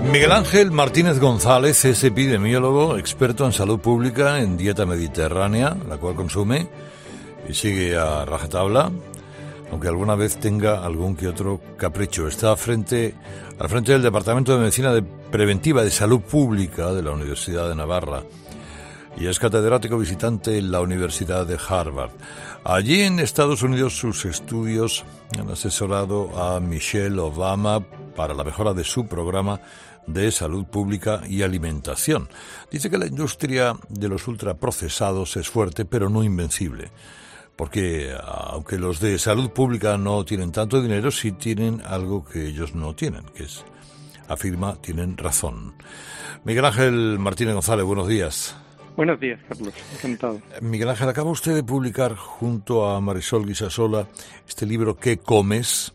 Miguel Ángel Martínez González es epidemiólogo, experto en salud pública, en dieta mediterránea, la cual consume y sigue a rajatabla, aunque alguna vez tenga algún que otro capricho. Está al frente del Departamento de Medicina Preventiva de Salud Pública de la Universidad de Navarra y es catedrático visitante en la Universidad de Harvard. Allí en Estados Unidos sus estudios han asesorado a Michelle Obama para la mejora de su programa de salud pública y alimentación. Dice que la industria de los ultraprocesados es fuerte, pero no invencible, porque aunque los de salud pública no tienen tanto dinero, sí tienen algo que ellos no tienen, que es, afirma, tienen razón. Miguel Ángel Martínez González, buenos días. Buenos días, Carlos. Encantado. Miguel Ángel, acaba usted de publicar junto a Marisol Guisasola este libro ¿Qué comes?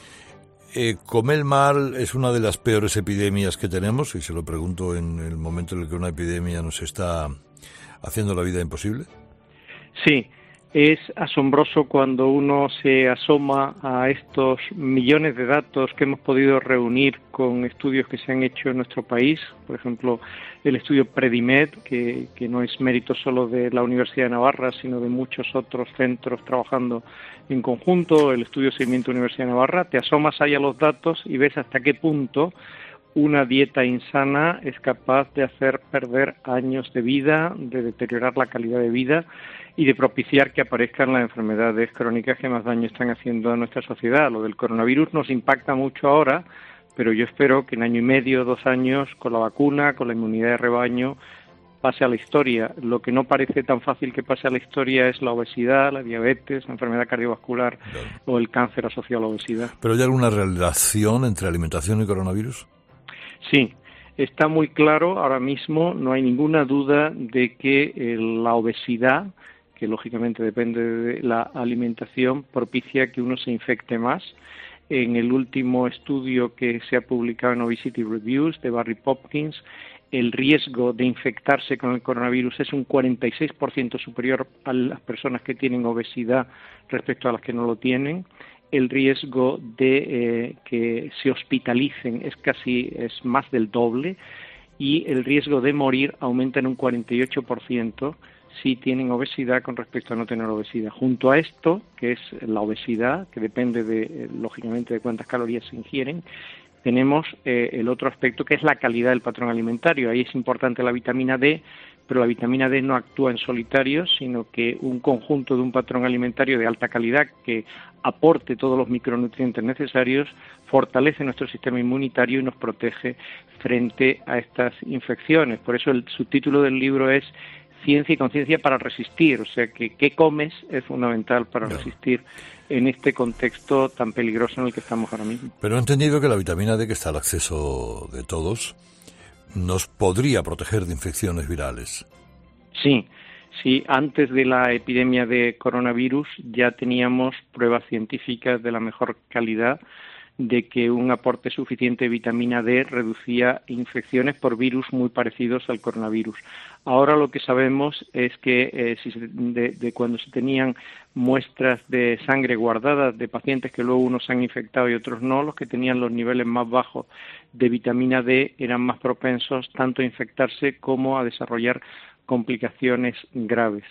Comer mal es una de las peores epidemias que tenemos, y se lo pregunto en el momento en el que una epidemia nos está haciendo la vida imposible. Sí, es asombroso cuando uno se asoma a estos millones de datos que hemos podido reunir con estudios que se han hecho en nuestro país. Por ejemplo, el estudio Predimed, que no es mérito solo de la Universidad de Navarra, sino de muchos otros centros trabajando en conjunto, el estudio Seguimiento Universidad de Navarra. Te asomas ahí a los datos y ves hasta qué punto una dieta insana es capaz de hacer perder años de vida, de deteriorar la calidad de vida y de propiciar que aparezcan las enfermedades crónicas que más daño están haciendo a nuestra sociedad. Lo del coronavirus nos impacta mucho ahora, pero yo espero que en año y medio, 2 años, con la vacuna, con la inmunidad de rebaño, pase a la historia. Lo que no parece tan fácil que pase a la historia es la obesidad, la diabetes, la enfermedad cardiovascular o el cáncer asociado a la obesidad. ¿Pero hay alguna relación entre alimentación y coronavirus? Sí, está muy claro ahora mismo, no hay ninguna duda de que la obesidad, que lógicamente depende de la alimentación, propicia que uno se infecte más. En el último estudio que se ha publicado en Obesity Reviews de Barry Hopkins, el riesgo de infectarse con el coronavirus es un 46% superior a las personas que tienen obesidad respecto a las que no lo tienen. El riesgo de que se hospitalicen es más del doble y el riesgo de morir aumenta en un 48% si tienen obesidad con respecto a no tener obesidad. Junto a esto, que es la obesidad, que depende lógicamente de cuántas calorías se ingieren, tenemos el otro aspecto que es la calidad del patrón alimentario. Ahí es importante la vitamina D, pero la vitamina D no actúa en solitario, sino que un conjunto de un patrón alimentario de alta calidad que aporte todos los micronutrientes necesarios fortalece nuestro sistema inmunitario y nos protege frente a estas infecciones. Por eso el subtítulo del libro es Ciencia y conciencia para resistir, o sea que qué comes es fundamental para resistir en este contexto tan peligroso en el que estamos ahora mismo. Pero he entendido que la vitamina D, que está al acceso de todos, nos podría proteger de infecciones virales. Sí, antes de la epidemia de coronavirus ya teníamos pruebas científicas de la mejor calidad de que un aporte suficiente de vitamina D reducía infecciones por virus muy parecidos al coronavirus. Ahora lo que sabemos es que de cuando se tenían muestras de sangre guardadas de pacientes que luego unos se han infectado y otros no, los que tenían los niveles más bajos de vitamina D eran más propensos tanto a infectarse como a desarrollar complicaciones graves.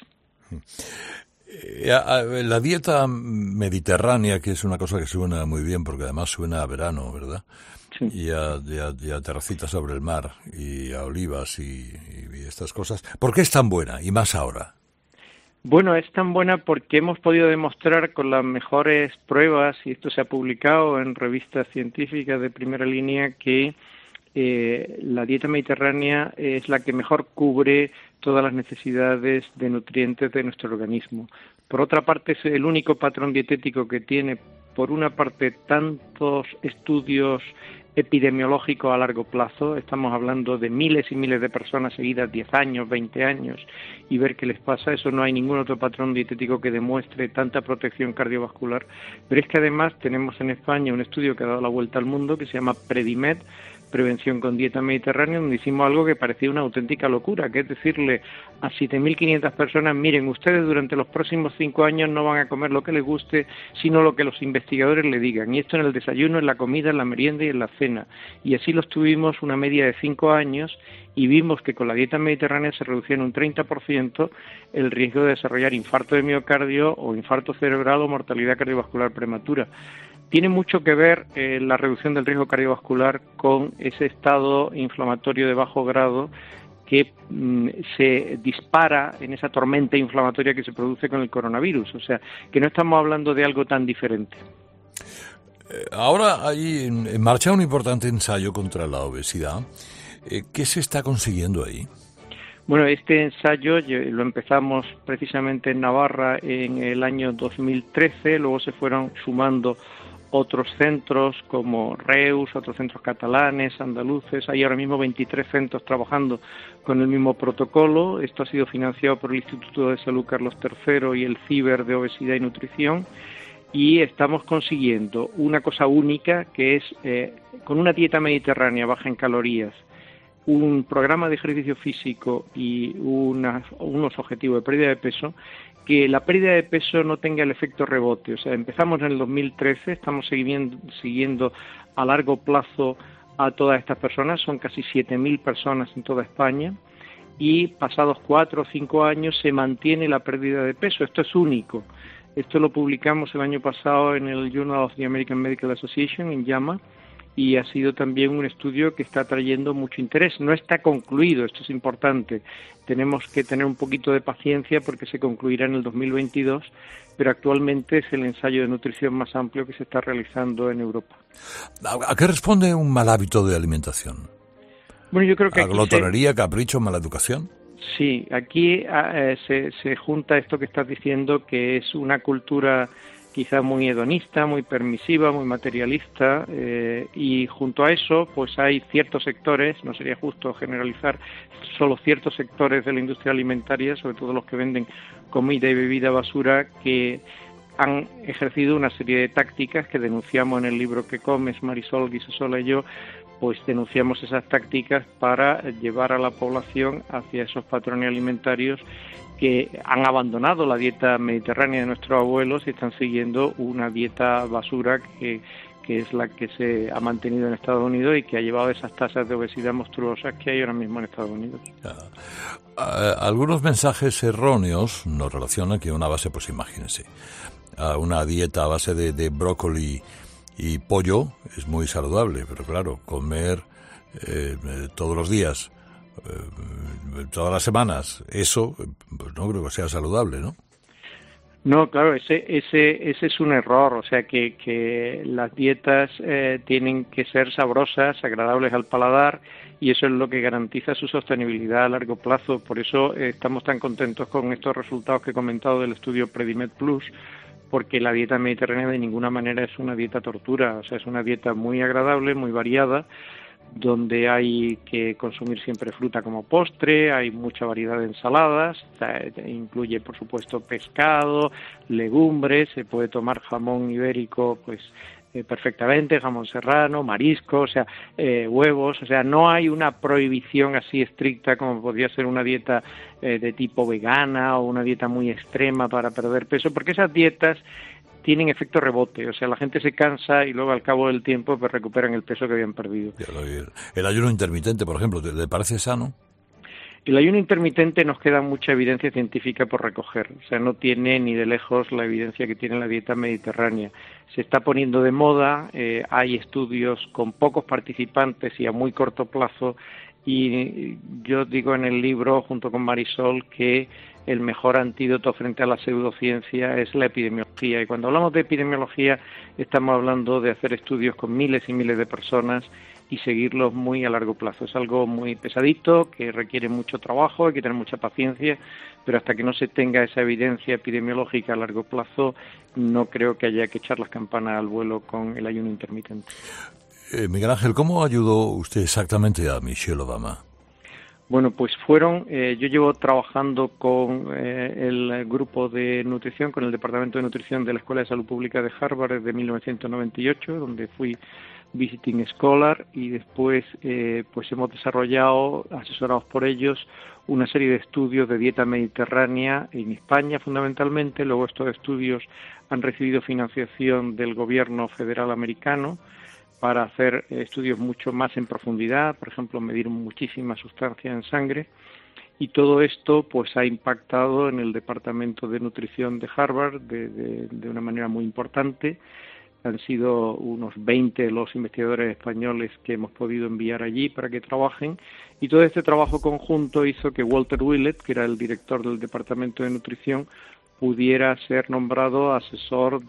La dieta mediterránea, que es una cosa que suena muy bien, porque además suena a verano, ¿verdad? Sí. Y a terracitas sobre el mar, y a olivas y estas cosas. ¿Por qué es tan buena, y más ahora? Bueno, es tan buena porque hemos podido demostrar con las mejores pruebas, y esto se ha publicado en revistas científicas de primera línea, que la dieta mediterránea es la que mejor cubre todas las necesidades de nutrientes de nuestro organismo. Por otra parte, es el único patrón dietético que tiene, por una parte, tantos estudios epidemiológicos a largo plazo. Estamos hablando de miles y miles de personas seguidas 10 años, 20 años, y ver qué les pasa. Eso no hay ningún otro patrón dietético que demuestre tanta protección cardiovascular. Pero es que además tenemos en España un estudio que ha dado la vuelta al mundo, que se llama Predimed, prevención con dieta mediterránea, donde hicimos algo que parecía una auténtica locura, que es decirle a 7.500 personas, miren, ustedes durante los próximos 5 años no van a comer lo que les guste, sino lo que los investigadores le digan, y esto en el desayuno, en la comida, en la merienda y en la cena. Y así lo tuvimos una media de 5 años, y vimos que con la dieta mediterránea se reducía en un 30% el riesgo de desarrollar infarto de miocardio o infarto cerebral o mortalidad cardiovascular prematura. Tiene mucho que ver la reducción del riesgo cardiovascular con ese estado inflamatorio de bajo grado que se dispara en esa tormenta inflamatoria que se produce con el coronavirus. O sea, que no estamos hablando de algo tan diferente. Ahora hay en marcha un importante ensayo contra la obesidad. ¿Qué se está consiguiendo ahí? Bueno, este ensayo lo empezamos precisamente en Navarra en el año 2013, luego se fueron sumando otros centros como Reus, otros centros catalanes, andaluces. Hay ahora mismo 23 centros trabajando con el mismo protocolo. Esto ha sido financiado por el Instituto de Salud Carlos III y el CIBER de Obesidad y Nutrición. Y estamos consiguiendo una cosa única, que es con una dieta mediterránea baja en calorías, un programa de ejercicio físico y unos objetivos de pérdida de peso, que la pérdida de peso no tenga el efecto rebote. O sea, empezamos en el 2013, estamos siguiendo a largo plazo a todas estas personas, son casi 7.000 personas en toda España, y pasados 4 o 5 años se mantiene la pérdida de peso. Esto es único. Esto lo publicamos el año pasado en el Journal of the American Medical Association, en JAMA, y ha sido también un estudio que está trayendo mucho interés. No está concluido, esto es importante. Tenemos que tener un poquito de paciencia porque se concluirá en el 2022, pero actualmente es el ensayo de nutrición más amplio que se está realizando en Europa. ¿A qué responde un mal hábito de alimentación? Bueno, yo creo que ¿A glotonería, capricho, mala educación? Sí, aquí se junta esto que estás diciendo, que es una cultura quizá muy hedonista, muy permisiva, muy materialista, y junto a eso pues hay ciertos sectores, no sería justo generalizar, solo ciertos sectores de la industria alimentaria, sobre todo los que venden comida y bebida basura, que han ejercido una serie de tácticas que denunciamos en el libro Que comes, Marisol Guisasola y yo, pues denunciamos esas tácticas para llevar a la población hacia esos patrones alimentarios que han abandonado la dieta mediterránea de nuestros abuelos y están siguiendo una dieta basura que es la que se ha mantenido en Estados Unidos y que ha llevado a esas tasas de obesidad monstruosas que hay ahora mismo en Estados Unidos. Algunos mensajes erróneos nos relacionan que una base, pues imagínense, una dieta a base de brócoli y pollo es muy saludable, pero claro, comer todos los días, todas las semanas, eso pues no creo que sea saludable, ¿no? No, claro, ese es un error, o sea que las dietas tienen que ser sabrosas, agradables al paladar, y eso es lo que garantiza su sostenibilidad a largo plazo. Por eso estamos tan contentos con estos resultados que he comentado del estudio Predimed Plus, porque la dieta mediterránea de ninguna manera es una dieta tortura, o sea, es una dieta muy agradable, muy variada, donde hay que consumir siempre fruta como postre, hay mucha variedad de ensaladas, incluye por supuesto pescado, legumbres, se puede tomar jamón ibérico pues perfectamente, jamón serrano, marisco, o sea, huevos, o sea, no hay una prohibición así estricta como podría ser una dieta de tipo vegana o una dieta muy extrema para perder peso, porque esas dietas tienen efecto rebote, o sea, la gente se cansa y luego al cabo del tiempo pues recuperan el peso que habían perdido. El ayuno intermitente, por ejemplo, ¿le parece sano? El ayuno intermitente nos queda mucha evidencia científica por recoger, o sea, no tiene ni de lejos la evidencia que tiene la dieta mediterránea. Se está poniendo de moda, hay estudios con pocos participantes y a muy corto plazo, y yo digo en el libro, junto con Marisol, que el mejor antídoto frente a la pseudociencia es la epidemiología. Y cuando hablamos de epidemiología, estamos hablando de hacer estudios con miles y miles de personas y seguirlos muy a largo plazo. Es algo muy pesadito, que requiere mucho trabajo, hay que tener mucha paciencia, pero hasta que no se tenga esa evidencia epidemiológica a largo plazo, no creo que haya que echar las campanas al vuelo con el ayuno intermitente. Miguel Ángel, ¿cómo ayudó usted exactamente a Michelle Obama? Bueno, pues yo llevo trabajando con el grupo de nutrición, con el Departamento de Nutrición de la Escuela de Salud Pública de Harvard desde 1998, donde fui Visiting Scholar, y después pues hemos desarrollado, asesorados por ellos, una serie de estudios de dieta mediterránea en España fundamentalmente. Luego estos estudios han recibido financiación del gobierno federal americano para hacer estudios mucho más en profundidad, por ejemplo, medir muchísima sustancia en sangre, y todo esto pues ha impactado en el Departamento de Nutrición de Harvard de una manera muy importante. Han sido unos 20 los investigadores españoles que hemos podido enviar allí para que trabajen, y todo este trabajo conjunto hizo que Walter Willett, que era el director del Departamento de Nutrición, pudiera ser nombrado asesor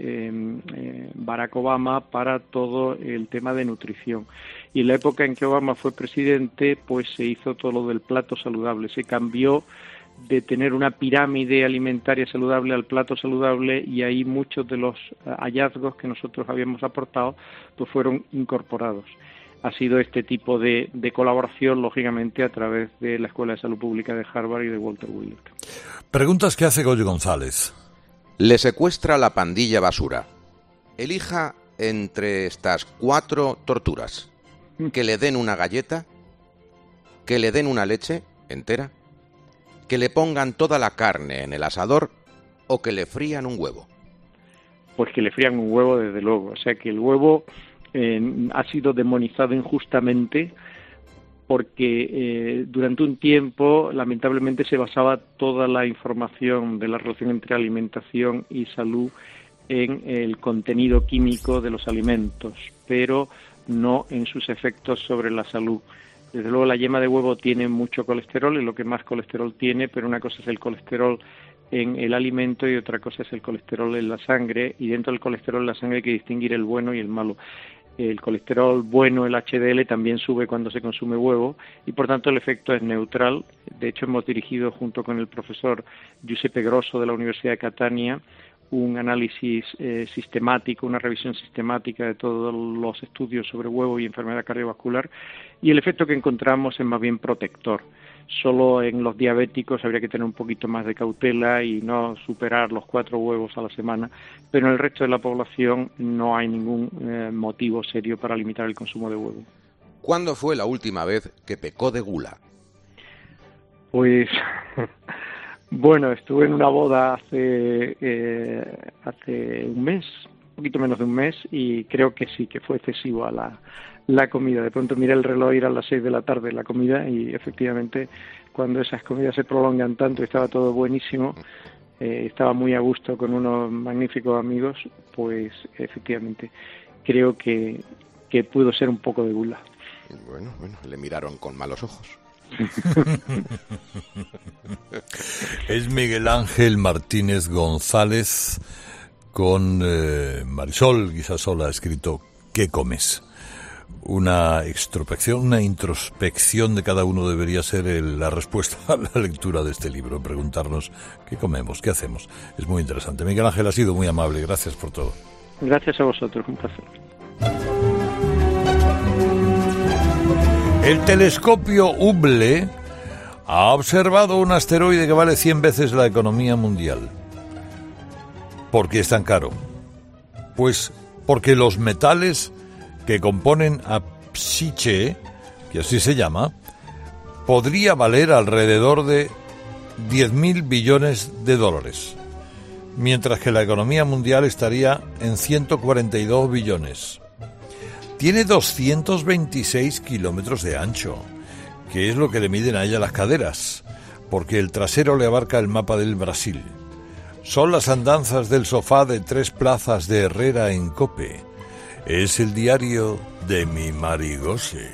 de Barack Obama para todo el tema de nutrición. Y en la época en que Obama fue presidente, pues se hizo todo lo del plato saludable, se cambió de tener una pirámide alimentaria saludable al plato saludable, y ahí muchos de los hallazgos que nosotros habíamos aportado pues fueron incorporados. Ha sido este tipo de colaboración, lógicamente, a través de la Escuela de Salud Pública de Harvard y de Walter Willett. Preguntas que hace Goyo González. Le secuestra la pandilla basura. Elija entre estas 4 torturas: que le den una galleta, que le den una leche entera, que le pongan toda la carne en el asador, o que le frían un huevo. Pues que le frían un huevo, desde luego. O sea, que el huevo ha sido demonizado injustamente, porque durante un tiempo, lamentablemente, se basaba toda la información de la relación entre alimentación y salud en el contenido químico de los alimentos, pero no en sus efectos sobre la salud. Desde luego, la yema de huevo tiene mucho colesterol, es lo que más colesterol tiene, pero una cosa es el colesterol en el alimento y otra cosa es el colesterol en la sangre, y dentro del colesterol en la sangre hay que distinguir el bueno y el malo. El colesterol bueno, el HDL, también sube cuando se consume huevo, y por tanto el efecto es neutral. De hecho, hemos dirigido junto con el profesor Giuseppe Grosso de la Universidad de Catania un análisis sistemático, una revisión sistemática de todos los estudios sobre huevo y enfermedad cardiovascular, y el efecto que encontramos es más bien protector. Solo en los diabéticos habría que tener un poquito más de cautela y no superar los 4 huevos a la semana, pero en el resto de la población no hay ningún motivo serio para limitar el consumo de huevo. ¿Cuándo fue la última vez que pecó de gula? Pues bueno, estuve en una boda hace un mes, un poquito menos de un mes, y creo que sí, que fue excesivo a la comida. De pronto miré el reloj y eran las 6 de la tarde la comida, y efectivamente cuando esas comidas se prolongan tanto y estaba todo buenísimo, estaba muy a gusto con unos magníficos amigos, pues efectivamente creo que pudo ser un poco de gula. Bueno, le miraron con malos ojos. Es Miguel Ángel Martínez González con Marisol Guisasola, ha escrito ¿Qué comes? Una introspección de cada uno debería ser la respuesta a la lectura de este libro, preguntarnos qué comemos, qué hacemos. Es muy interesante. Miguel Ángel, ha sido muy amable, gracias por todo. Gracias a vosotros, un placer. El telescopio Hubble ha observado un asteroide que vale 100 veces la economía mundial. ¿Por qué es tan caro? Pues porque los metales que componen a Psiche, que así se llama, podría valer alrededor de 10.000 billones de dólares, mientras que la economía mundial estaría en 142 billones. Tiene 226 kilómetros de ancho, que es lo que le miden a ella las caderas, porque el trasero le abarca el mapa del Brasil. Son las andanzas del sofá de 3 plazas de Herrera en Cope. Es el diario de mi Marigose.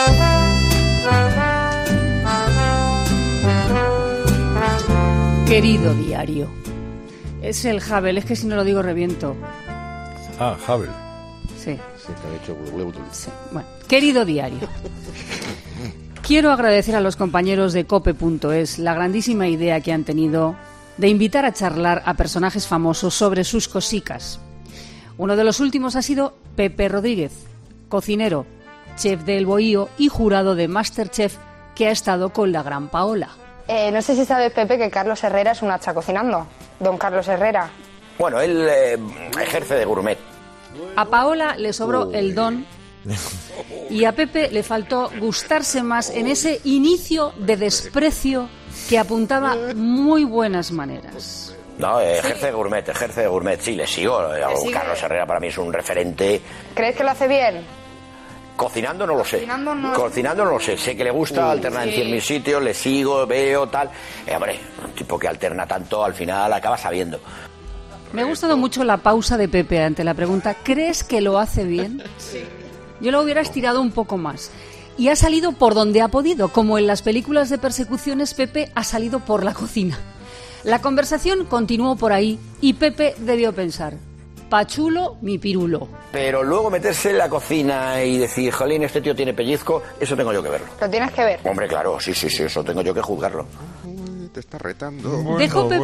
Querido diario. Es el Hubble, es que si no lo digo reviento. Ah, Hubble. Sí. Se te ha hecho sí. Bueno, querido diario. Quiero agradecer a los compañeros de cope.es la grandísima idea que han tenido de invitar a charlar a personajes famosos sobre sus cosicas. Uno de los últimos ha sido Pepe Rodríguez, cocinero, chef del Bohío y jurado de MasterChef, que ha estado con la gran Paola. No sé si sabes, Pepe, que Carlos Herrera es un hacha cocinando. Don Carlos Herrera. Bueno, él ejerce de gourmet. A Paola le sobró el don Y a Pepe le faltó gustarse más en ese inicio de desprecio que apuntaba muy buenas maneras. No, ejerce de gourmet, sí, le sigo. Carlos Herrera para mí es un referente. ¿Crees que lo hace bien? Cocinando no lo sé. Cocinando no lo sé. Sé que le gusta alternar en 100.000 sitios, le sigo, veo, tal. Hombre, un tipo que alterna tanto, al final acaba sabiendo. Me ha gustado mucho la pausa de Pepe ante la pregunta, ¿crees que lo hace bien? Sí. Yo lo hubiera estirado un poco más. Y ha salido por donde ha podido. Como en las películas de persecuciones, Pepe ha salido por la cocina. La conversación continuó por ahí y Pepe debió pensar, pachulo mi pirulo. Pero luego meterse en la cocina y decir, jolín, este tío tiene pellizco, eso tengo yo que verlo. Lo tienes que ver. Hombre, claro, sí, eso tengo yo que juzgarlo. Te está retando.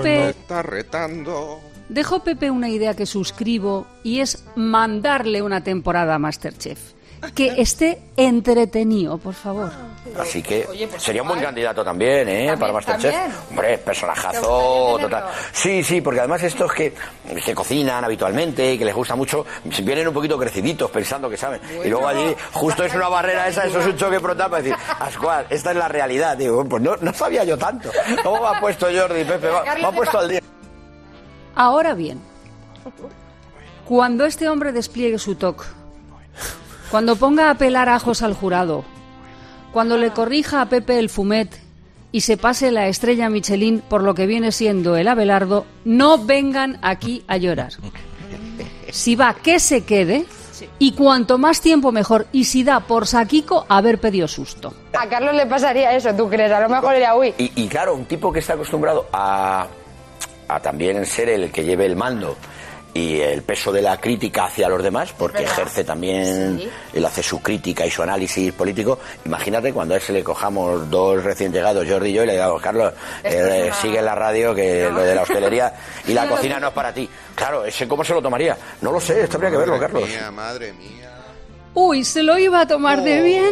Dejó Pepe una idea que suscribo y es mandarle una temporada a MasterChef. Que esté entretenido, por favor. Así que sería un buen candidato también, para MasterChef. Hombre, personajazo total. Sí, porque además estos que cocinan habitualmente y que les gusta mucho, vienen un poquito creciditos pensando que saben. Y luego allí, justo es una barrera esa, eso es un choque frontal para decir, Ascual, esta es la realidad. Digo, pues no sabía yo tanto. ¿Cómo me ha puesto Jordi, Pepe? Me ha puesto al día. Ahora bien, cuando este hombre despliegue su toque, cuando ponga a pelar ajos al jurado, cuando le corrija a Pepe el fumet y se pase la estrella Michelin por lo que viene siendo el Abelardo, no vengan aquí a llorar. Si va, que se quede, y cuanto más tiempo mejor, y si da por saquico, haber pedido susto. A Carlos le pasaría eso, ¿tú crees? A lo mejor era uy. Y claro, un tipo que está acostumbrado a también ser el que lleve el mando y el peso de la crítica hacia los demás, porque ejerce también, él hace su crítica y su análisis político. Imagínate cuando a él se le cojamos dos recién llegados, Jordi y yo, y le digamos, Carlos, sigue en la radio que lo de la hostelería y la cocina no es para ti. Claro, ese cómo se lo tomaría. No lo sé, esto habría que verlo, Carlos. Madre mía. Uy, ¿se lo iba a tomar de bien?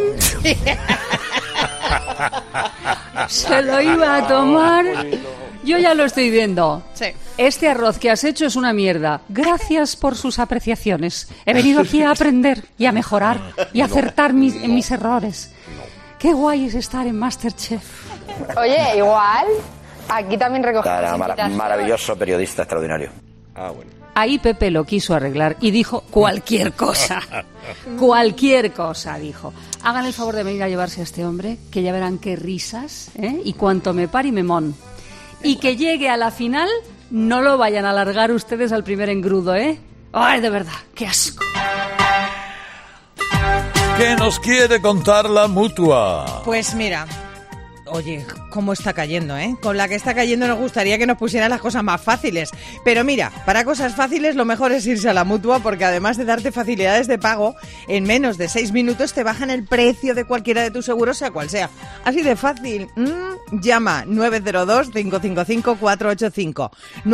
Se lo iba a tomar... Yo ya lo estoy viendo. Sí. Este arroz que has hecho es una mierda. Gracias por sus apreciaciones. He venido aquí a aprender y a mejorar y a acertar en mis errores. Qué guay es estar en MasterChef. Oye, igual, aquí también recogemos maravilloso periodista extraordinario. Bueno. Ahí Pepe lo quiso arreglar y dijo cualquier cosa. Cualquier cosa, dijo. Hagan el favor de venir a llevarse a este hombre, que ya verán qué risas, y cuanto me pare y me mon. Y que llegue a la final, no lo vayan a alargar ustedes al primer engrudo, ¿eh? ¡Ay, de verdad! ¡Qué asco! ¿Qué nos quiere contar la Mutua? Pues mira, oye, cómo está cayendo, ¿eh? Con la que está cayendo nos gustaría que nos pusieran las cosas más fáciles. Pero mira, para cosas fáciles lo mejor es irse a la Mutua, porque además de darte facilidades de pago, en menos de 6 minutos te bajan el precio de cualquiera de tus seguros, sea cual sea. Así de fácil. Llama 902-555-485.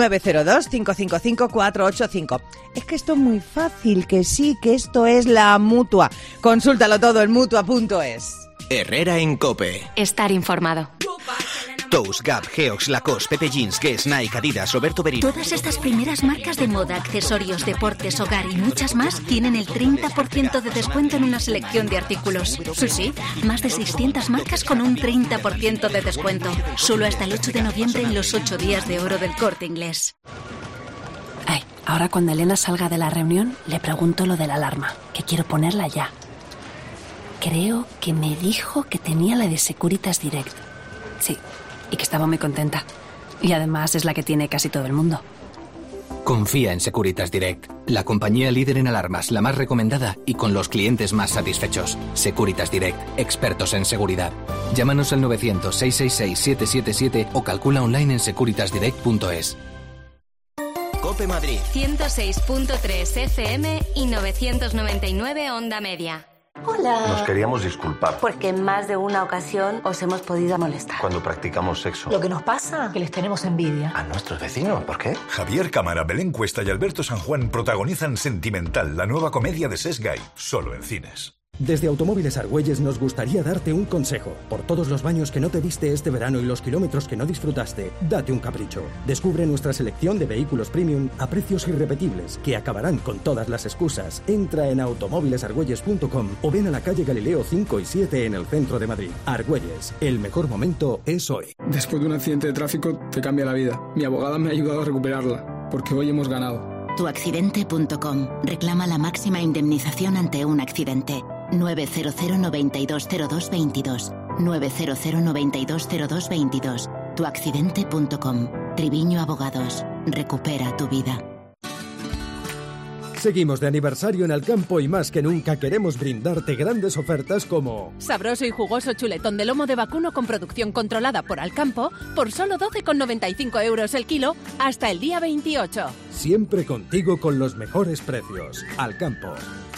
902-555-485. Es que esto es muy fácil, que sí, que esto es la Mutua. Consúltalo todo en Mutua.es. Herrera en COPE. Estar informado. Tous, Gap, Geox, Lacoste, Pepe Jeans, Guess, Nike, Adidas, Roberto Berino. Todas estas primeras marcas de moda, accesorios, deportes, hogar y muchas más tienen el 30% de descuento en una selección de artículos. Sí, más de 600 marcas con un 30% de descuento. Solo hasta el 8 de noviembre en los 8 días de oro del Corte Inglés. Ay, ahora cuando Elena salga de la reunión, le pregunto lo de la alarma, que quiero ponerla ya. Creo que me dijo que tenía la de Securitas Direct. Sí, y que estaba muy contenta. Y además es la que tiene casi todo el mundo. Confía en Securitas Direct, la compañía líder en alarmas, la más recomendada y con los clientes más satisfechos. Securitas Direct, expertos en seguridad. Llámanos al 900-666-777 o calcula online en securitasdirect.es. COPE Madrid 106.3 FM y 999 Onda Media. Hola. Nos queríamos disculpar. Porque en más de una ocasión os hemos podido molestar. Cuando practicamos sexo. Lo que nos pasa, que les tenemos envidia. A nuestros vecinos, ¿por qué? Javier Cámara, Belén Cuesta y Alberto San Juan protagonizan Sentimental, la nueva comedia de Sesgay, solo en cines. Desde Automóviles Argüelles nos gustaría darte un consejo. Por todos los baños que no te diste este verano y los kilómetros que no disfrutaste, date un capricho. Descubre nuestra selección de vehículos premium a precios irrepetibles que acabarán con todas las excusas. Entra en automóvilesargüelles.com o ven a la calle Galileo 5 y 7 en el centro de Madrid. Argüelles, el mejor momento es hoy. Después de un accidente de tráfico te cambia la vida. Mi abogada me ha ayudado a recuperarla, porque hoy hemos ganado. Tuaccidente.com. Reclama la máxima indemnización ante un accidente. 900 920222. 900 920222. Tuaccidente.com. Triviño Abogados. Recupera tu vida. Seguimos de aniversario en Alcampo y más que nunca queremos brindarte grandes ofertas como... Sabroso y jugoso chuletón de lomo de vacuno con producción controlada por Alcampo por solo 12,95 € el kilo hasta el día 28. Siempre contigo con los mejores precios. Alcampo.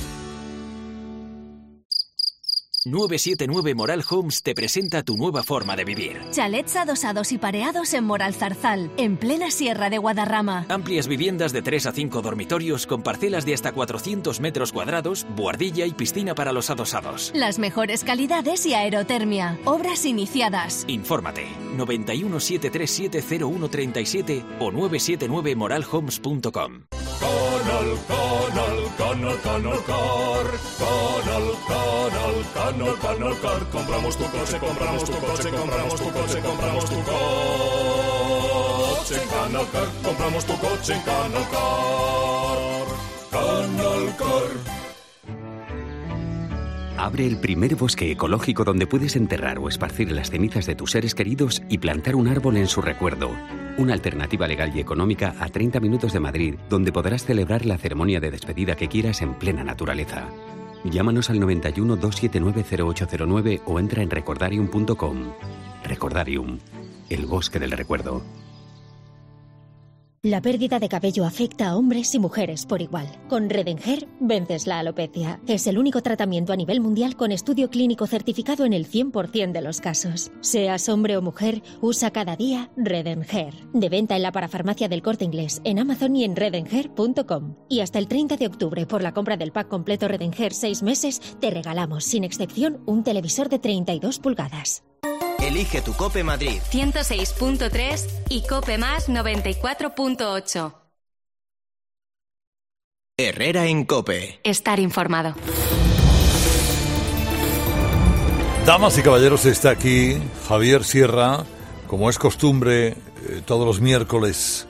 979 Moral Homes te presenta tu nueva forma de vivir. Chalets adosados y pareados en Moral Zarzal, en plena Sierra de Guadarrama. Amplias viviendas de 3 a 5 dormitorios con parcelas de hasta 400 metros cuadrados, buhardilla y piscina para los adosados. Las mejores calidades y aerotermia. Obras iniciadas. Infórmate 91 737 0137 o 979moralhomes.com. Canal Car, compramos tu coche, compramos tu coche, compramos tu coche, compramos tu coche en Canal Car, compramos tu coche en Canal Car. Canal Car. Abre el primer bosque ecológico donde puedes enterrar o esparcir las cenizas de tus seres queridos y plantar un árbol en su recuerdo. Una alternativa legal y económica a 30 minutos de Madrid, donde podrás celebrar la ceremonia de despedida que quieras en plena naturaleza. Llámanos al 91 279 0809 o entra en recordarium.com. Recordarium, el bosque del recuerdo. La pérdida de cabello afecta a hombres y mujeres por igual. Con Redenhair vences la alopecia. Es el único tratamiento a nivel mundial con estudio clínico certificado en el 100% de los casos. Seas hombre o mujer, usa cada día Redenhair. De venta en la parafarmacia del Corte Inglés, en Amazon y en redenhair.com. Y hasta el 30 de octubre, por la compra del pack completo Redenhair 6 meses, te regalamos, sin excepción, un televisor de 32 pulgadas. Elige tu Cope Madrid 106.3 y Cope Más 94.8. Herrera en Cope. Estar informado. Damas y caballeros, está aquí Javier Sierra, como es costumbre, todos los miércoles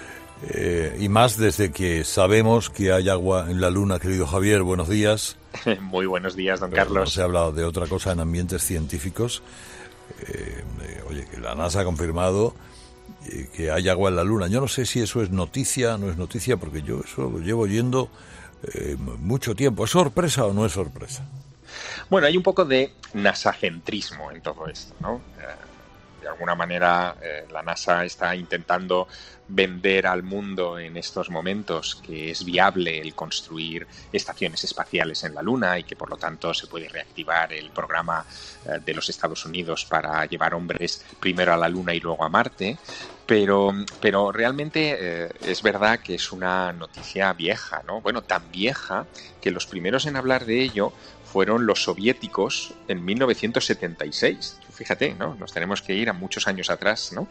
y más desde que sabemos que hay agua en la luna. Querido Javier, buenos días. Muy buenos días, don Pero Carlos. No se ha hablado de otra cosa en ambientes científicos. Oye, que la NASA ha confirmado que hay agua en la Luna. Yo no sé si eso es noticia, no es noticia, porque yo eso lo llevo oyendo mucho tiempo. ¿Es sorpresa o no es sorpresa? Bueno, hay un poco de nasacentrismo en todo esto, ¿no? De alguna manera la NASA está intentando vender al mundo en estos momentos que es viable el construir estaciones espaciales en la Luna y que por lo tanto se puede reactivar el programa de los Estados Unidos para llevar hombres primero a la Luna y luego a Marte. Pero realmente es verdad que es una noticia vieja, ¿no? Bueno, tan vieja que los primeros en hablar de ello fueron los soviéticos en 1976. Fíjate, ¿no? Nos tenemos que ir a muchos años atrás, ¿no?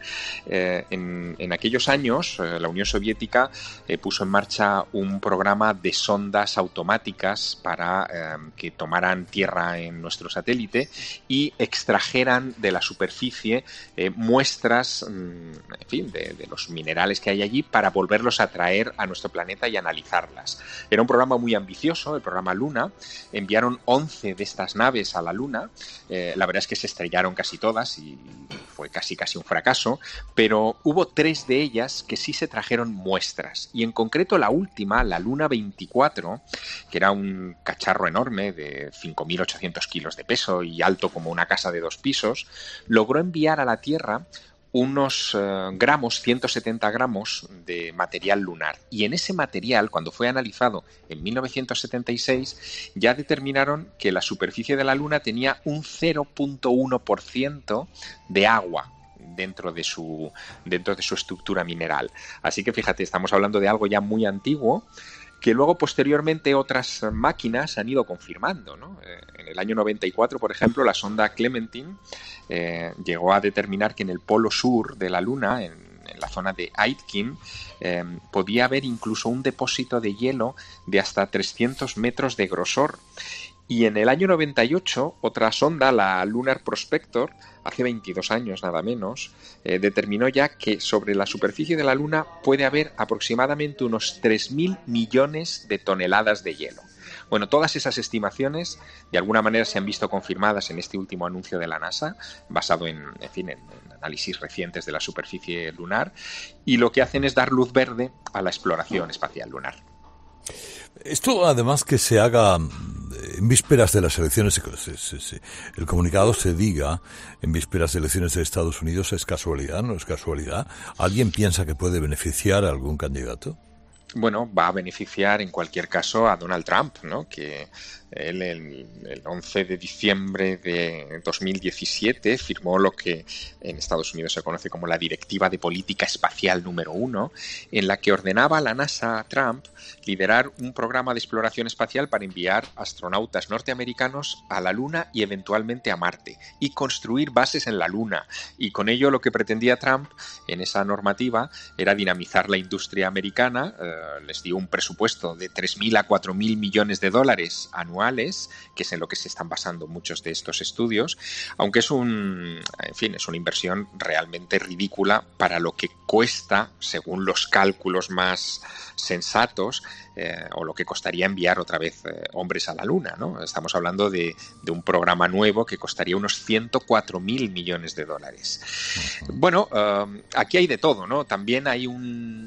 En aquellos años, la Unión Soviética puso en marcha un programa de sondas automáticas para que tomaran tierra en nuestro satélite y extrajeran de la superficie muestras, en fin, de los minerales que hay allí para volverlos a traer a nuestro planeta y analizarlas. Era un programa muy ambicioso, el programa Luna. Enviaron 11 de estas naves a la Luna. La verdad es que se estrellaron casi todas y fue casi un fracaso, pero hubo 3 de ellas que sí se trajeron muestras, y en concreto la última, la Luna 24, que era un cacharro enorme de 5.800 kilos de peso y alto como una casa de 2 pisos, logró enviar a la Tierra unos gramos, 170 gramos de material lunar. Y en ese material, cuando fue analizado en 1976, ya determinaron que la superficie de la Luna tenía un 0.1% de agua dentro de su estructura mineral. Así que fíjate, estamos hablando de algo ya muy antiguo que luego posteriormente otras máquinas han ido confirmando, ¿no? En el año 94, por ejemplo, la sonda Clementine llegó a determinar que en el polo sur de la Luna, en la zona de Aitken, podía haber incluso un depósito de hielo de hasta 300 metros de grosor. Y en el año 98, otra sonda, la Lunar Prospector, hace 22 años nada menos, determinó ya que sobre la superficie de la Luna puede haber aproximadamente unos 3.000 millones de toneladas de hielo. Bueno, todas esas estimaciones de alguna manera se han visto confirmadas en este último anuncio de la NASA, basado en análisis recientes de la superficie lunar, y lo que hacen es dar luz verde a la exploración espacial lunar. Esto, además, que se haga en vísperas de las elecciones, el comunicado se diga en vísperas de elecciones de Estados Unidos, ¿es casualidad? ¿No es casualidad? ¿Alguien piensa que puede beneficiar a algún candidato? Bueno, va a beneficiar en cualquier caso a Donald Trump, ¿no? Que él el 11 de diciembre de 2017 firmó lo que en Estados Unidos se conoce como la Directiva de Política Espacial número 1, en la que ordenaba a la NASA a Trump liderar un programa de exploración espacial para enviar astronautas norteamericanos a la Luna y eventualmente a Marte, y construir bases en la Luna. Y con ello lo que pretendía Trump en esa normativa era dinamizar la industria americana. Les dio un presupuesto de 3.000 a 4.000 millones de dólares anuales, que es en lo que se están basando muchos de estos estudios, aunque es una inversión realmente ridícula para lo que cuesta, según los cálculos más sensatos, o lo que costaría enviar otra vez hombres a la Luna, ¿no? Estamos hablando de un programa nuevo que costaría unos 104.000 millones de dólares. Bueno, aquí hay de todo, ¿no? También hay un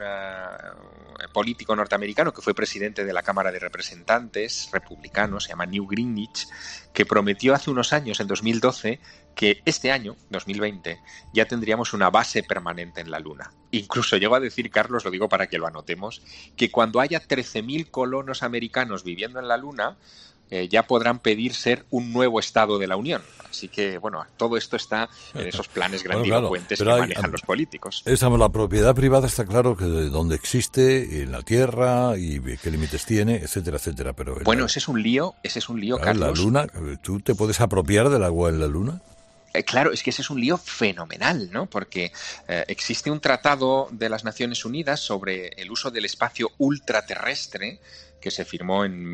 político norteamericano que fue presidente de la Cámara de Representantes, republicano, se llama Newt Gingrich, que prometió hace unos años, en 2012, que este año, 2020, ya tendríamos una base permanente en la Luna. Incluso llegó a decir, Carlos, lo digo para que lo anotemos, que cuando haya 13.000 colonos americanos viviendo en la Luna, ya podrán pedir ser un nuevo Estado de la Unión. Así que, bueno, todo esto está en esos planes grandilocuentes que manejan los políticos. La propiedad privada está claro que de dónde existe, en la Tierra, y qué límites tiene, etcétera, etcétera. Pero bueno, ese es un lío, Carlos. La Luna, ¿tú te puedes apropiar del agua en la Luna? Claro, es que ese es un lío fenomenal, ¿no? Porque existe un tratado de las Naciones Unidas sobre el uso del espacio ultraterrestre que se firmó en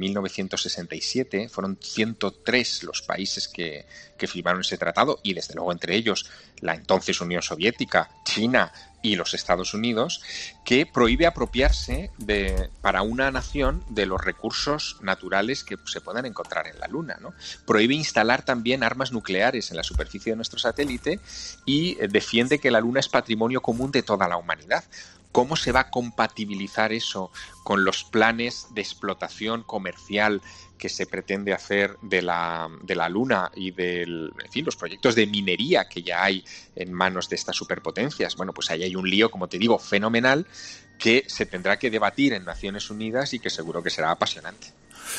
1967. Fueron 103 los países que firmaron ese tratado, y desde luego entre ellos la entonces Unión Soviética, China y los Estados Unidos, que prohíbe apropiarse para una nación de los recursos naturales que se puedan encontrar en la Luna, ¿no? Prohíbe instalar también armas nucleares en la superficie de nuestro satélite y defiende que la Luna es patrimonio común de toda la humanidad. ¿Cómo se va a compatibilizar eso con los planes de explotación comercial que se pretende hacer de la Luna y los proyectos de minería que ya hay en manos de estas superpotencias? Bueno, pues ahí hay un lío, como te digo, fenomenal, que se tendrá que debatir en Naciones Unidas y que seguro que será apasionante.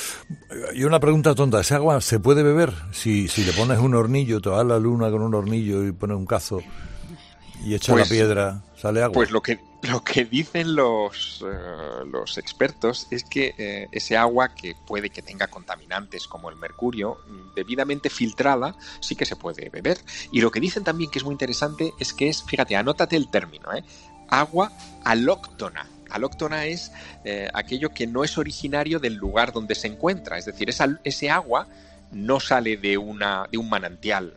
Y una pregunta tonta, ¿ese agua se puede beber? Si le pones un hornillo, te vas a la Luna con un hornillo y pones un cazo y echas la piedra, ¿sale agua? Pues lo que dicen los expertos es que ese agua, que puede que tenga contaminantes como el mercurio, debidamente filtrada, sí que se puede beber. Y lo que dicen también, que es muy interesante, es que es, fíjate, anótate el término, agua alóctona. Alóctona es aquello que no es originario del lugar donde se encuentra, es decir, ese agua no sale de un manantial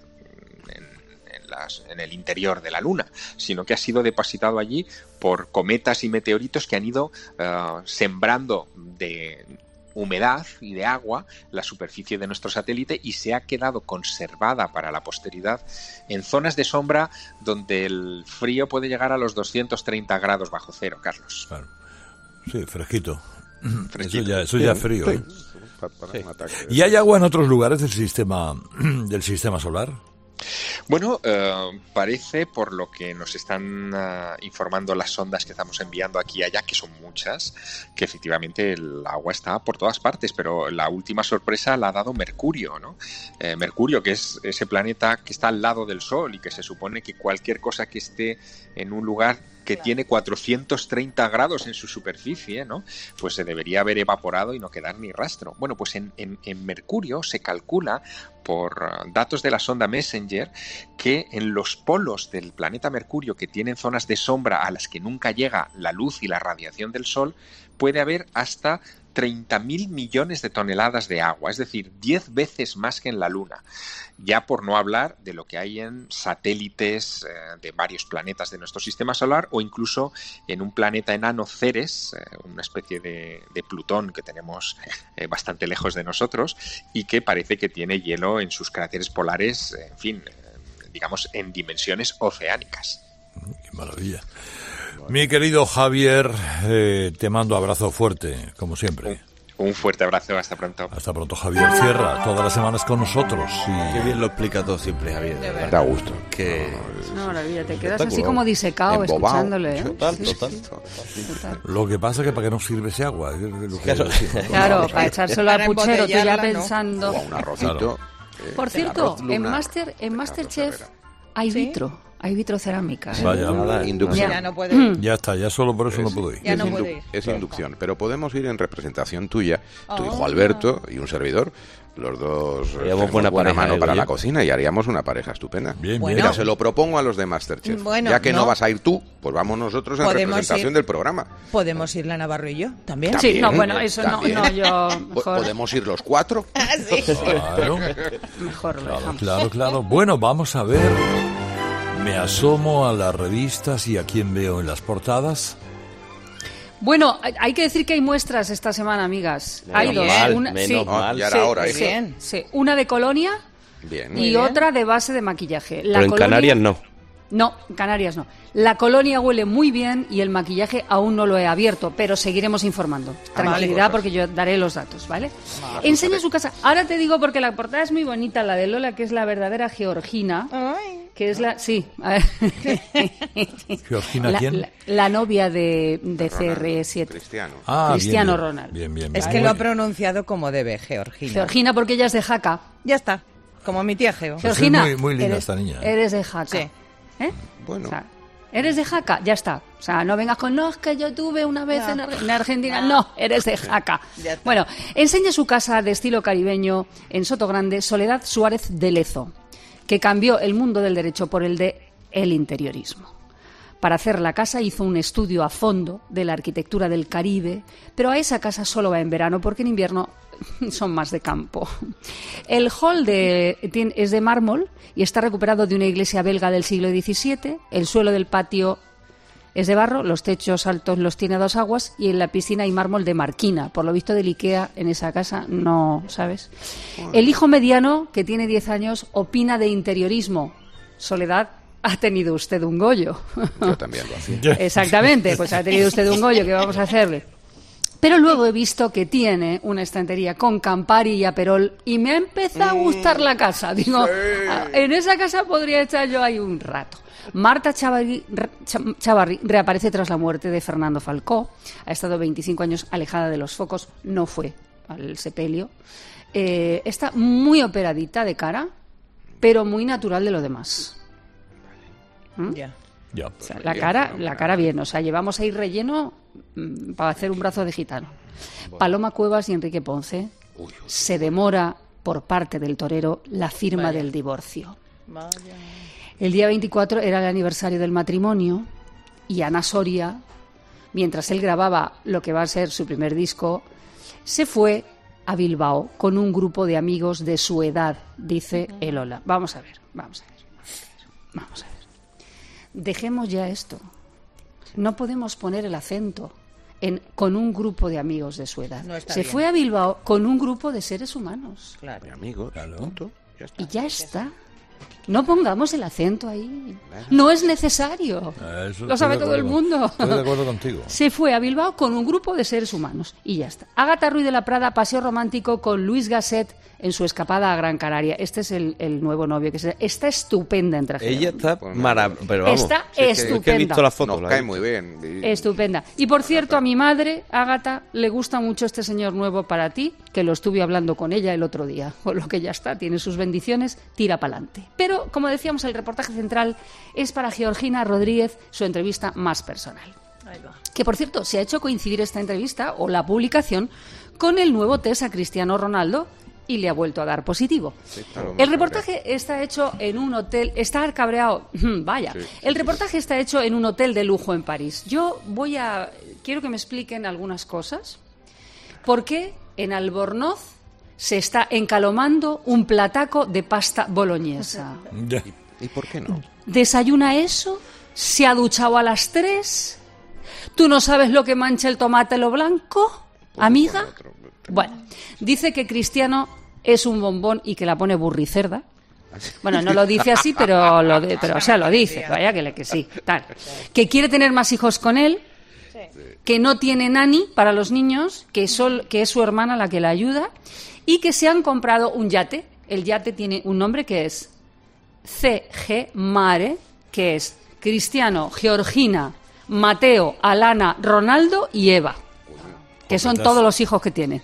en el interior de la Luna, sino que ha sido depositado allí por cometas y meteoritos que han ido sembrando de humedad y de agua la superficie de nuestro satélite, y se ha quedado conservada para la posteridad en zonas de sombra donde el frío puede llegar a los 230 grados bajo cero, Carlos. Claro. Sí, fresquito. Eso ya es frío. Sí. Sí. ¿Y hay agua en otros lugares del sistema solar? Bueno, parece, por lo que nos están informando las sondas que estamos enviando aquí y allá, que son muchas, que efectivamente el agua está por todas partes, pero la última sorpresa la ha dado Mercurio, ¿no? Mercurio, que es ese planeta que está al lado del Sol y que se supone que cualquier cosa que esté en un lugar que tiene 430 grados en su superficie, ¿no? Pues se debería haber evaporado y no quedar ni rastro. Bueno, pues en Mercurio se calcula por datos de la sonda Messenger que en los polos del planeta Mercurio, que tienen zonas de sombra a las que nunca llega la luz y la radiación del Sol, puede haber hasta 30.000 millones de toneladas de agua, es decir, 10 veces más que en la Luna. Ya por no hablar de lo que hay en satélites de varios planetas de nuestro sistema solar o incluso en un planeta enano, Ceres, una especie de Plutón que tenemos bastante lejos de nosotros y que parece que tiene hielo en sus cráteres polares, en fin, digamos, en dimensiones oceánicas. ¡Qué maravilla! Mi querido Javier, te mando abrazo fuerte, como siempre. Un fuerte abrazo, hasta pronto. Hasta pronto, Javier Sierra, todas las semanas con nosotros. Y... Qué bien lo explica todo siempre, Javier. Da gusto. No, maravilla, te quedas así como disecado escuchándole. Total. Lo que pasa es que para qué nos sirve ese agua. Claro, para echárselo al puchero, tú ya pensando. O a un arrocito. Por cierto, en Masterchef hay vitro. Hay vitrocerámica. Vaya, inducción. Ya no puede ir. Ya está, ya solo por eso no puedo ir. Ya no puede ir. Es inducción, pero podemos ir en representación tuya, tu hijo Alberto y un servidor. Los dos haríamos buena mano para yo. la cocina y haríamos una pareja estupenda. Bien, Mira, bien. se lo propongo a los de Masterchef. Bueno, ya que no vas a ir tú, pues vamos nosotros en representación del programa. ¿Podemos ir la Navarro y yo también? También, Sí, no, bueno, eso también. no, yo mejor, ¿Podemos ir los 4? Sí. Claro, mejor lo dejamos. claro. Bueno, vamos a ver. Me asomo a las revistas y a quién veo en las portadas. Bueno, hay que decir que hay muestras esta semana, amigas. Hay dos. Menos mal. Ya era hora, sí, ¿eh? sí. Una de colonia Bien. y otra de base de maquillaje. Pero en Canarias no. No, en Canarias no. La colonia huele muy bien y el maquillaje aún no lo he abierto, pero seguiremos informando. Tranquilidad, vale. porque yo daré los datos, ¿vale? Enseña su casa. Ahora te digo porque la portada es muy bonita, la de Lola, que es la verdadera Georgina. Que es la... Sí. A ver. ¿Georgina quién? La novia de CR7. Cristiano. Cristiano bien, Ronaldo. Bien. Es que lo ha pronunciado como debe, Georgina. Georgina, porque ella es de Jaca. Ya está, como mi tía Geo. Pues Georgina, es muy linda esta niña. Eres de Jaca. Sí. ¿Eh? Bueno. O sea, ¿eres de Jaca? Ya está. O sea, no vengas con, no, es que yo tuve una vez en Argentina. No, eres de Jaca. Bueno, enseña su casa de estilo caribeño en Sotogrande, Soledad Suárez de Lezo, que cambió el mundo del derecho por el de el interiorismo. Para hacer la casa hizo un estudio a fondo de la arquitectura del Caribe, pero a esa casa solo va en verano porque en invierno son más de campo. El hall es de mármol y está recuperado de una iglesia belga del siglo XVII. El suelo del patio es de barro, los techos altos los tiene a 2 aguas y en la piscina hay mármol de Marquina. Por lo visto del Ikea en esa casa no, ¿sabes? El hijo mediano, que tiene 10 años, opina de interiorismo. Soledad, ha tenido usted un Goyo. Yo también lo hacía. Exactamente, pues ha tenido usted un Goyo, ¿qué vamos a hacerle? Pero luego he visto que tiene una estantería con Campari y Aperol y me ha empezado a gustar la casa. Digo, en esa casa podría estar yo ahí un rato. Marta Chavarri reaparece tras la muerte de Fernando Falcó. Ha estado 25 años alejada de los focos, no fue al sepelio. Está muy operadita de cara, pero muy natural de lo demás. Ya. O sea, la cara bien, o sea, llevamos ahí relleno para hacer un brazo de gitano. Paloma Cuevas y Enrique Ponce se demora por parte del torero la firma del divorcio. El día 24 era el aniversario del matrimonio y Ana Soria, mientras él grababa lo que va a ser su primer disco, se fue a Bilbao con un grupo de amigos de su edad, dice Elola. Vamos a ver. Dejemos ya esto. No podemos poner el acento en con un grupo de amigos de su edad. Se fue a Bilbao con un grupo de seres humanos. Claro. De amigos, punto. Ya está. Y ya está. No pongamos el acento ahí. No es necesario. Lo sabe todo el mundo. Estoy de acuerdo contigo. Se fue a Bilbao con un grupo de seres humanos. Y ya está. Ágata Ruiz de la Prada, paseo romántico con Luis Gasset en su escapada a Gran Canaria. Este es el nuevo novio. Está estupenda en traje. Ella está maravillosa. Pero vamos, está estupenda. Es que he visto la foto. Nos cae muy bien. Estupenda. Y por cierto, a mi madre, Ágata, le gusta mucho este señor nuevo para ti. que lo estuve hablando con ella el otro día, por lo que ya está, tiene sus bendiciones, tira pa'lante. Pero, como decíamos, el reportaje central es para Georgina Rodríguez, su entrevista más personal. Que, por cierto, se ha hecho coincidir esta entrevista o la publicación con el nuevo test a Cristiano Ronaldo y le ha vuelto a dar positivo. Sí, el reportaje está hecho en un hotel, está cabreado, vaya, el reportaje está hecho en un hotel de lujo en París. Quiero que me expliquen algunas cosas. ¿Por qué en Albornoz se está encalomando un plataco de pasta boloñesa? ¿Y por qué no? ¿Desayuna eso? ¿Se ha duchado a las 3? ¿Tú no sabes lo que mancha el tomate lo blanco, amiga? Bueno, dice que Cristiano es un bombón y que la pone burricerda. Bueno, no lo dice así, pero lo dice, vaya que sí, tal. Que quiere tener más hijos con él, que no tiene nani para los niños, que es su hermana la que la ayuda, y que se han comprado un yate. El yate tiene un nombre que es CG Mare, que es Cristiano, Georgina, Mateo, Alana, Ronaldo y Eva, que son todos los hijos que tiene.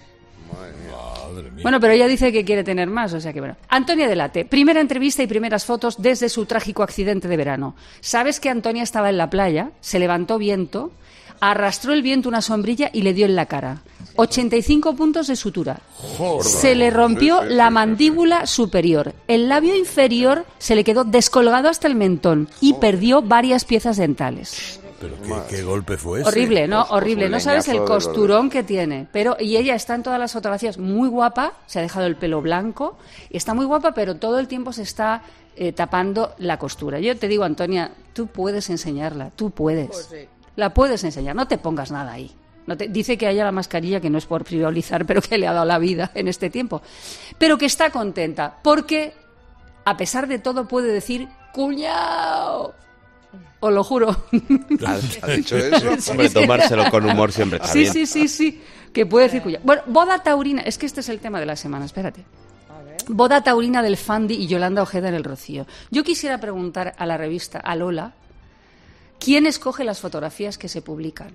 Bueno, pero ella dice que quiere tener más, o sea que bueno. Antonia Delate, primera entrevista y primeras fotos desde su trágico accidente de verano. ¿Sabes que Antonia estaba en la playa, se levantó viento, arrastró el viento una sombrilla y le dio en la cara? 85 puntos de sutura. Joder. Se le rompió la mandíbula superior. El labio inferior se le quedó descolgado hasta el mentón y perdió varias piezas dentales. ¿Pero qué golpe fue ese? Horrible, ¿no? Horrible. No sabes el costurón que tiene. Y ella está en todas las fotografías muy guapa, se ha dejado el pelo blanco, y está muy guapa, pero todo el tiempo se está tapando la costura. Yo te digo, Antonia, tú puedes enseñarla, tú puedes. Pues sí. La puedes enseñar, no te pongas nada ahí. Dice que haya la mascarilla, que no es por frivolizar, pero que le ha dado la vida en este tiempo. Pero que está contenta, porque a pesar de todo puede decir ¡cuñao! Os lo juro. ¿Ha dicho eso? Sí, hombre, tomárselo con humor siempre está bien. Sí, que puede decir cuñao. Bueno, boda taurina, es que este es el tema de la semana, espérate. Boda taurina del Fandi y Yolanda Ojeda en el Rocío. Yo quisiera preguntar a la revista, a Lola, ¿quién escoge las fotografías que se publican?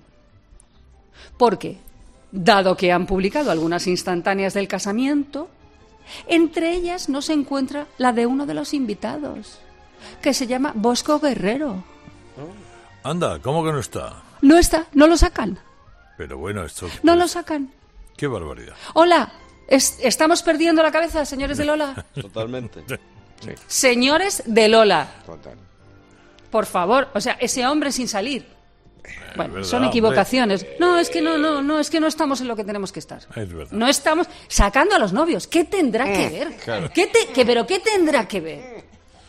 Porque, dado que han publicado algunas instantáneas del casamiento, entre ellas no se encuentra la de uno de los invitados, que se llama Bosco Guerrero. Anda, ¿cómo que no está? No está, no lo sacan. Pero bueno, esto... No lo sacan. Qué barbaridad. Hola, ¿estamos perdiendo la cabeza, señores de Lola? Totalmente. Sí. Señores de Lola. Total. Por favor, o sea, ese hombre sin salir. Bueno, verdad, son equivocaciones. Hombre. No, es que no estamos en lo que tenemos que estar. Es verdad. No estamos sacando a los novios. ¿Qué tendrá que ver? Claro. ¿Pero qué tendrá que ver?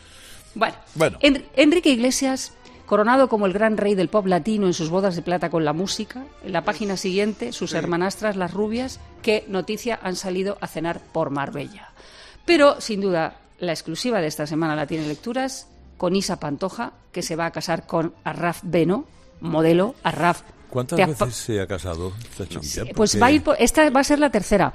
Bueno. Enrique Iglesias, coronado como el gran rey del pop latino en sus bodas de plata con la música. En la página siguiente, sus hermanastras, las rubias, que noticia han salido a cenar por Marbella. Pero, sin duda, la exclusiva de esta semana la tiene Lecturas con Isa Pantoja, que se va a casar con Arraf Beno, modelo Arraf. ¿Cuántas veces se ha casado esta chiquilla? Pues va a ir esta va a ser la tercera.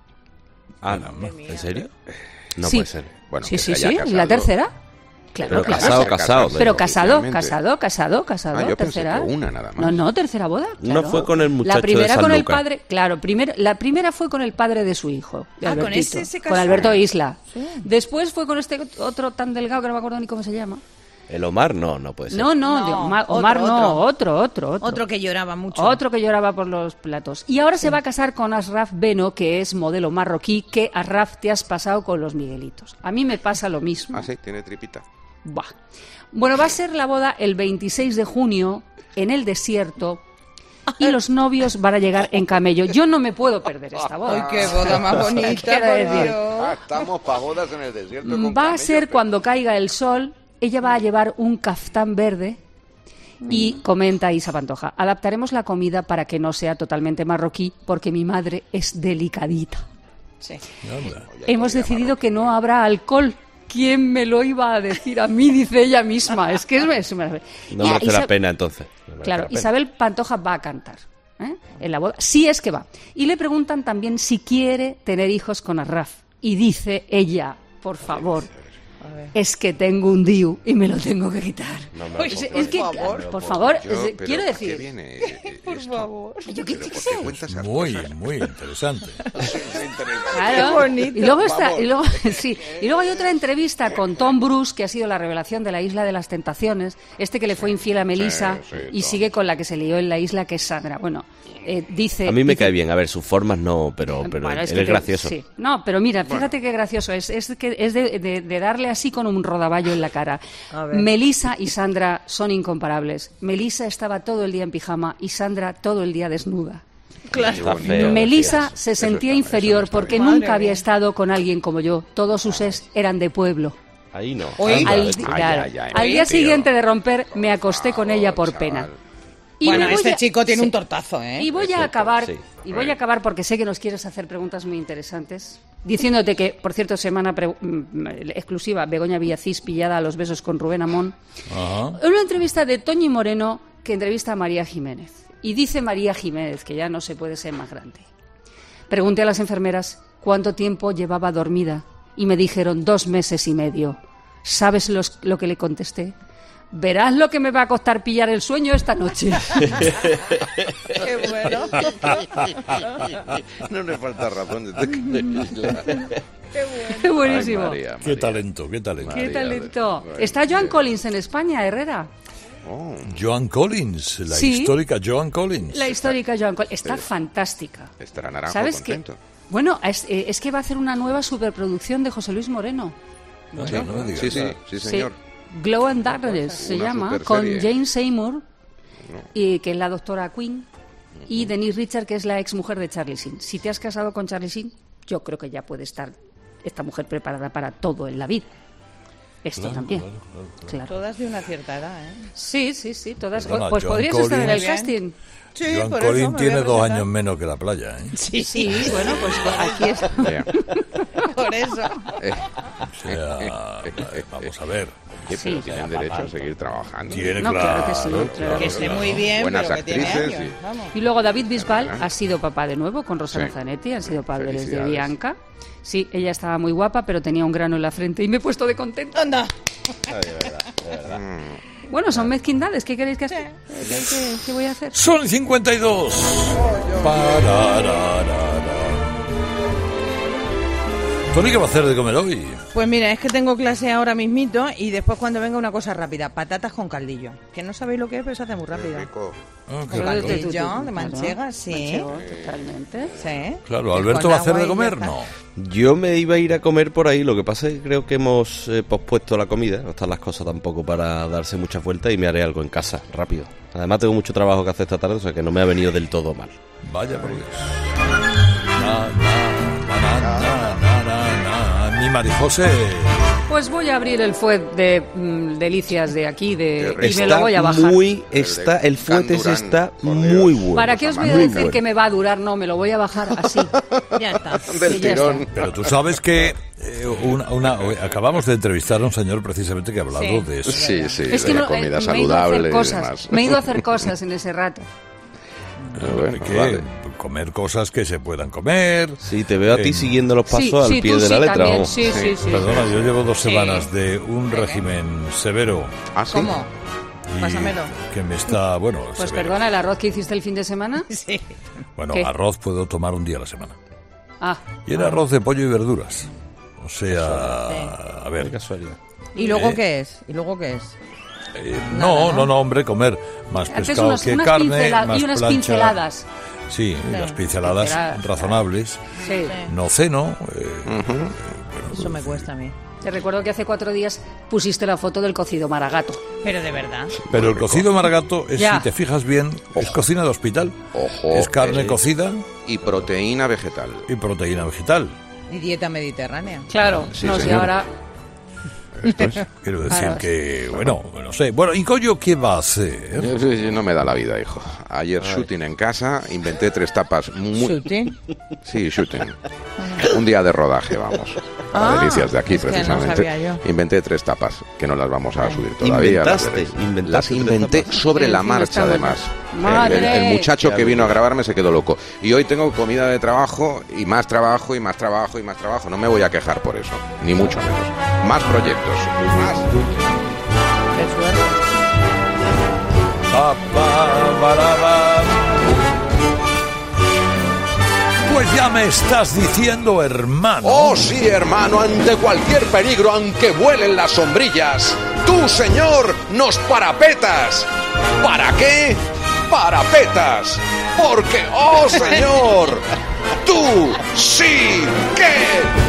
¿En serio? No sí. puede ser. Bueno, sí, la tercera. Claro, pero casado. Pero casado, yo tercera. pensé que una nada más. No, tercera boda. Claro. No fue con el muchacho la primera de San con el Luca. padre, claro, la primera fue con el padre de su hijo, de con ese se casó. con Alberto Isla. Sí. Después fue con este otro tan delgado que no me acuerdo ni cómo se llama. El Omar no puede ser. Omar otro. Otro que lloraba mucho. Otro que lloraba por los platos. Y ahora se va a casar con Asraf Beno, que es modelo marroquí, que Asraf te has pasado con los Miguelitos. A mí me pasa lo mismo. Ah, sí, tiene tripita. Buah. Bueno, va a ser la boda el 26 de junio en el desierto y los novios van a llegar en camello. Yo no me puedo perder esta boda. ¡Ay, qué boda más bonita! Estamos para bodas en el desierto. Va a ser cuando caiga el sol. Ella va a llevar un caftán verde y comenta Isa Pantoja: adaptaremos la comida para que no sea totalmente marroquí porque mi madre es delicadita. Sí. Hemos decidido que no habrá alcohol. ¿Quién me lo iba a decir a mí? Dice ella misma. Es que es no merece la pena entonces. Claro, Isabel Pantoja va a cantar en la boda. Sí es que va. Y le preguntan también si quiere tener hijos con Arraf. Y dice ella, por favor, Es que tengo un DIU y me lo tengo que quitar. Por favor, quiero decir... Por favor. Yo qué sé. Muy interesante. Claro. Qué bonito. Y luego hay otra entrevista con Tom Bruce, que ha sido la revelación de la Isla de las Tentaciones, que le fue infiel a Melissa y sigue con la que se lió en la isla, que es Sandra. Bueno, dice... A mí me cae bien, a ver, sus formas no, pero bueno, él es gracioso. Sí. No, pero mira, fíjate qué gracioso es de darle así con un rodaballo en la cara. Melissa y Sandra son incomparables. Melissa estaba todo el día en pijama y Sandra todo el día desnuda. Claro. Melissa se sentía inferior porque nunca había estado con alguien como yo. Todos sus ex eran de pueblo. Ahí no. Al día siguiente de romper, me acosté con ella por pena. Y bueno, chico tiene un tortazo, ¿eh? Y voy a acabar porque sé que nos quieres hacer preguntas muy interesantes, diciéndote que, por cierto, semana exclusiva, Begoña Villacís pillada a los besos con Rubén Amón. Una entrevista de Toñi Moreno que entrevista a María Jiménez. Y dice María Jiménez, que ya no se puede ser más grande. Pregunté a las enfermeras cuánto tiempo llevaba dormida y me dijeron 2 meses y medio. ¿Sabes lo que le contesté? Verás lo que me va a costar pillar el sueño esta noche. Qué bueno. No le falta razón. Qué buenísimo. Ay, María. Qué talento. Qué talento. Está Joan Collins en España, Herrera. Joan Collins, la histórica Joan Collins. La histórica Joan Collins. Está fantástica. Estará Naranjo contento. Bueno, es que va a hacer una nueva superproducción de José Luis Moreno. Sí, señor. Glow and Darkness se llama, con Jane Seymour, que es la doctora Quinn, y Denise Richard, que es la exmujer de Charlie Sheen. Si te has casado con Charlie Sheen, yo creo que ya puede estar esta mujer preparada para todo en la vida. Esto también. Claro. Todas de una cierta edad, ¿eh? Sí, todas. Perdona, pues podrías estar en el casting. Sí, Joan Collins tiene 2 años menos que la playa, ¿eh? Sí, bueno, pues aquí es. Por eso. O sea, vamos a ver. Pero tienen derecho a seguir trabajando. Claro que sí. Que esté muy bien, buenas pero que actrices. tiene años, y luego David Bisbal ha sido papá de nuevo con Rosana Zanetti, han sido padres de Bianca. Sí, ella estaba muy guapa, pero tenía un grano en la frente y me he puesto de contento. ¡Anda! De verdad. Bueno, son mezquindades, ¿qué queréis que hacer? ¿Qué voy a hacer? Son 52. Tony, ¿qué va a hacer de comer hoy? Pues mira, es que tengo clase ahora mismito y después cuando venga una cosa rápida, patatas con caldillo. Que no sabéis lo que es, pero se hace muy rápido. Con caldillo, de manchega, sí. Totalmente. Sí. Claro, ¿Alberto va a hacer de comer? No. Yo me iba a ir a comer por ahí, lo que pasa es que creo que hemos pospuesto la comida, no están las cosas tampoco para darse muchas vueltas y me haré algo en casa, rápido. Además tengo mucho trabajo que hacer esta tarde, o sea que no me ha venido del todo mal. Vaya por Dios. Mi Marijose. Pues voy a abrir el fuet de delicias de aquí y me lo voy a bajar. El fuet está muy bueno. ¿Para qué os voy a decir que me va a durar? No, me lo voy a bajar así. Ya está. Del tirón. Pero tú sabes que acabamos de entrevistar a un señor precisamente que ha hablado de eso. Sí, de la comida saludable y demás. Me he ido a hacer cosas en ese rato. Comer cosas que se puedan comer. Sí, te veo a ti siguiendo los pasos al pie de la letra. También. Sí. Perdona, yo llevo 2 semanas de un régimen severo. ¿Cómo? Pásamelo. Que me está, Pues severo. Perdona, ¿el arroz que hiciste el fin de semana? Sí. Bueno, ¿qué? Arroz puedo tomar un día a la semana. Y era Ah. arroz de pollo y verduras. O sea, a ver. Qué casualidad. ¿Y luego qué es? No, hombre, comer más pescado que carne, más y unas plancha. pinceladas. Sí, unas pinceladas razonables. Sí. No ceno. Eso me cuesta a mí. Te recuerdo que hace 4 días pusiste la foto del cocido maragato. Pero de verdad. Pero el cocido maragato es, si te fijas bien, es cocina de hospital. Es carne cocida. Y proteína vegetal. Y dieta mediterránea. Claro, si ahora... Quiero decir que, no sé. Bueno, ¿y Coyo qué va a hacer? No me da la vida, hijo. Ayer shooting en casa, inventé 3 tapas. ¿Shooting? Sí, shooting. Un día de rodaje, vamos. A delicias de aquí, precisamente. No inventé 3 tapas, que no las vamos a subir todavía. Las inventé sobre la marcha, además. El muchacho que vino a grabarme se quedó loco. Y hoy tengo comida de trabajo y más trabajo y más trabajo y más trabajo. No me voy a quejar por eso, ni mucho menos. más proyectos. Pues ya me estás diciendo, hermano. Oh, sí, hermano, ante cualquier peligro, aunque vuelen las sombrillas, tú, Señor, nos parapetas. ¿Para qué? Parapetas. Porque, oh, Señor, tú sí que